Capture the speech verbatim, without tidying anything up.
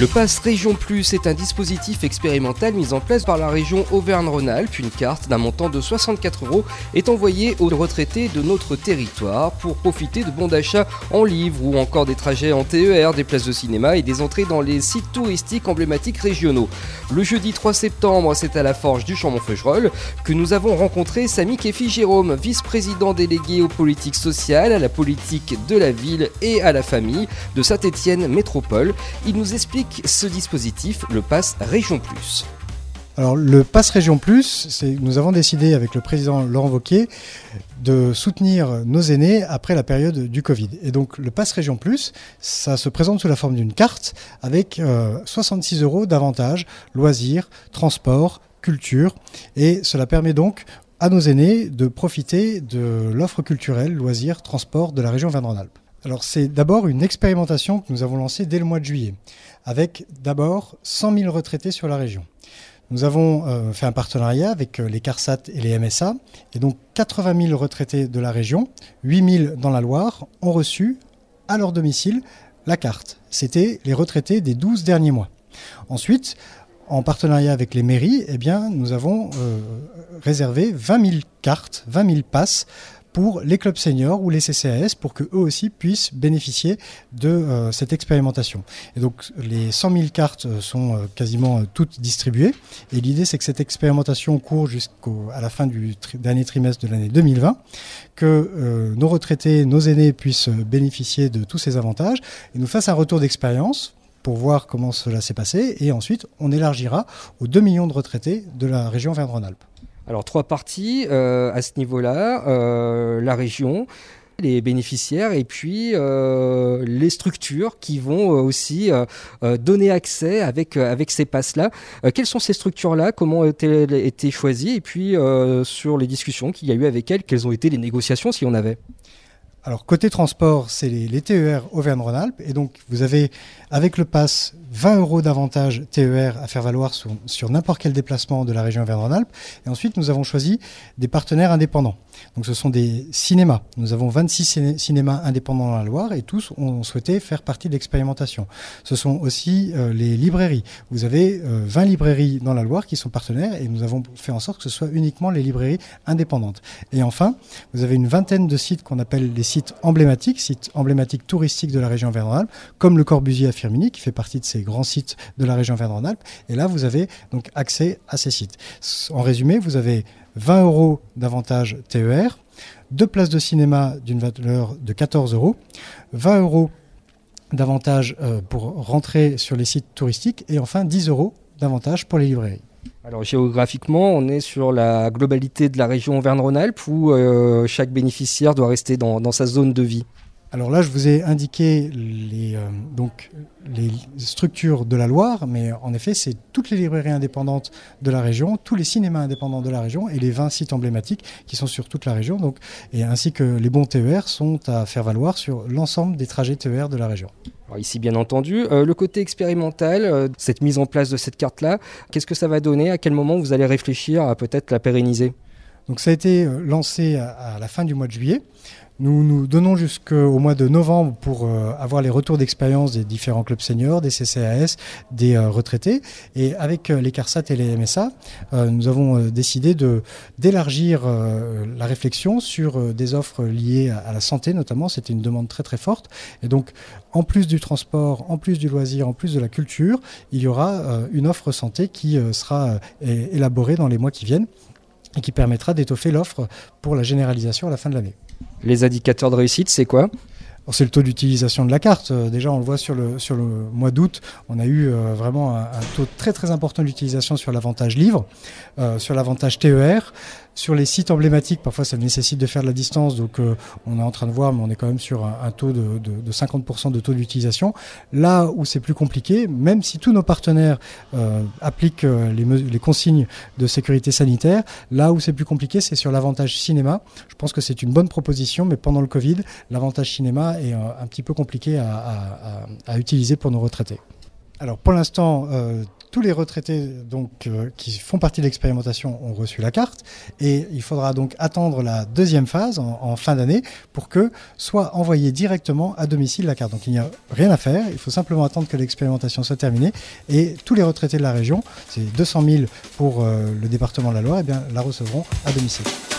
Le Pass Région Plus est un dispositif expérimental mis en place par la région Auvergne-Rhône-Alpes. Une carte d'un montant de soixante-quatre euros est envoyée aux retraités de notre territoire pour profiter de bons d'achat en livres ou encore des trajets en T E R, des places de cinéma et des entrées dans les sites touristiques emblématiques régionaux. Le jeudi trois septembre, c'est à la Forge du Chambon-Feugerolles que nous avons rencontré Samy Kefi-Jérôme, vice-président délégué aux politiques sociales, à la politique de la ville et à la famille de Saint-Étienne Métropole. Il nous explique ce dispositif, le Pass Région Plus. Alors le Pass Région Plus, c'est, nous avons décidé avec le président Laurent Wauquiez de soutenir nos aînés après la période du Covid. Et donc le Pass Région Plus, ça se présente sous la forme d'une carte avec euh, soixante-six euros d'avantages, loisirs, transport, culture. Et cela permet donc à nos aînés de profiter de l'offre culturelle, loisirs, transport de la région Auvergne-Rhône-Alpes. Alors c'est d'abord une expérimentation que nous avons lancée dès le mois de juillet, avec d'abord cent mille retraités sur la région. Nous avons euh, fait un partenariat avec euh, les CARSAT et les M S A, et donc quatre-vingt mille retraités de la région, huit mille dans la Loire, ont reçu à leur domicile la carte. C'était les retraités des douze derniers mois. Ensuite, en partenariat avec les mairies, eh bien, nous avons euh, réservé vingt mille cartes, vingt mille passes pour les clubs seniors ou les C C A S pour qu'eux aussi puissent bénéficier de euh, cette expérimentation. Et donc les cent mille cartes sont euh, quasiment euh, toutes distribuées et l'idée c'est que cette expérimentation court jusqu'à la fin du tri- dernier trimestre de l'année deux mille vingt, que euh, nos retraités, nos aînés puissent bénéficier de tous ces avantages et nous fassent un retour d'expérience pour voir comment cela s'est passé et ensuite on élargira aux deux millions de retraités de la région Auvergne-Rhône-Alpes. Alors trois parties euh, à ce niveau-là, euh, la région, les bénéficiaires et puis euh, les structures qui vont aussi euh, euh, donner accès avec, euh, avec ces passes-là. Euh, quelles sont ces structures-là? Comment ont-elles été choisies? Et puis euh, sur les discussions qu'il y a eu avec elles, quelles ont été les négociations si on avait? Alors côté transport, c'est les, les T E R Auvergne-Rhône-Alpes et donc vous avez avec le pass vingt euros d'avantage T E R à faire valoir sur, sur n'importe quel déplacement de la région Auvergne-Rhône-Alpes. Et ensuite nous avons choisi des partenaires indépendants. Donc ce sont des cinémas. Nous avons vingt-six ciné- cinémas indépendants dans la Loire et tous ont souhaité faire partie de l'expérimentation. Ce sont aussi euh, les librairies. Vous avez euh, vingt librairies dans la Loire qui sont partenaires et nous avons fait en sorte que ce soit uniquement les librairies indépendantes. Et enfin, vous avez une vingtaine de sites qu'on appelle les sites emblématiques, sites emblématiques touristiques de la région Auvergne-Rhône-Alpes, comme le Corbusier à Firminy, qui fait partie de ces grands sites de la région Auvergne-Rhône-Alpes. Et là, vous avez donc accès à ces sites. En résumé, vous avez vingt euros d'avantage T E R, deux places de cinéma d'une valeur de quatorze euros, vingt euros d'avantage euh, pour rentrer sur les sites touristiques et enfin dix euros d'avantage pour les librairies. Alors géographiquement, on est sur la globalité de la région Auvergne-Rhône-Alpes où euh, chaque bénéficiaire doit rester dans, dans sa zone de vie. Alors là, je vous ai indiqué les, euh, donc, les structures de la Loire, mais en effet, c'est toutes les librairies indépendantes de la région, tous les cinémas indépendants de la région et les vingt sites emblématiques qui sont sur toute la région, donc, et ainsi que les bons T E R sont à faire valoir sur l'ensemble des trajets T E R de la région. Alors ici, bien entendu, euh, le côté expérimental, euh, cette mise en place de cette carte-là, qu'est-ce que ça va donner? À quel moment vous allez réfléchir à peut-être la pérenniser? Donc ça a été lancé à, à la fin du mois de juillet. Nous nous donnons jusqu'au mois de novembre pour euh, avoir les retours d'expérience des différents clubs seniors, des C C A S, des euh, retraités. Et avec euh, les CARSAT et les M S A, euh, nous avons euh, décidé de, d'élargir euh, la réflexion sur euh, des offres liées à, à la santé notamment. C'était une demande très très forte. Et donc, en plus du transport, en plus du loisir, en plus de la culture, il y aura euh, une offre santé qui euh, sera euh, élaborée dans les mois qui viennent et qui permettra d'étoffer l'offre pour la généralisation à la fin de l'année. Les indicateurs de réussite, c'est quoi? Alors, c'est le taux d'utilisation de la carte. Euh, déjà, on le voit sur le, sur le mois d'août, on a eu euh, vraiment un, un taux très très important d'utilisation sur l'avantage livre, euh, sur l'avantage T E R, sur les sites emblématiques. Parfois, ça nécessite de faire de la distance, donc euh, on est en train de voir, mais on est quand même sur un, un taux de, de, de cinquante pour cent de taux d'utilisation. Là où c'est plus compliqué, même si tous nos partenaires euh, appliquent euh, les, me- les consignes de sécurité sanitaire, là où c'est plus compliqué, c'est sur l'avantage cinéma. Je pense que c'est une bonne proposition, mais pendant le Covid, l'avantage cinéma est un petit peu compliqué à, à, à, à utiliser pour nos retraités. Alors pour l'instant, euh, tous les retraités donc, euh, qui font partie de l'expérimentation ont reçu la carte et il faudra donc attendre la deuxième phase en, en fin d'année pour que soit envoyée directement à domicile la carte. Donc il n'y a rien à faire, il faut simplement attendre que l'expérimentation soit terminée et tous les retraités de la région, c'est deux cent mille pour euh, le département de la Loire, eh bien, la recevront à domicile.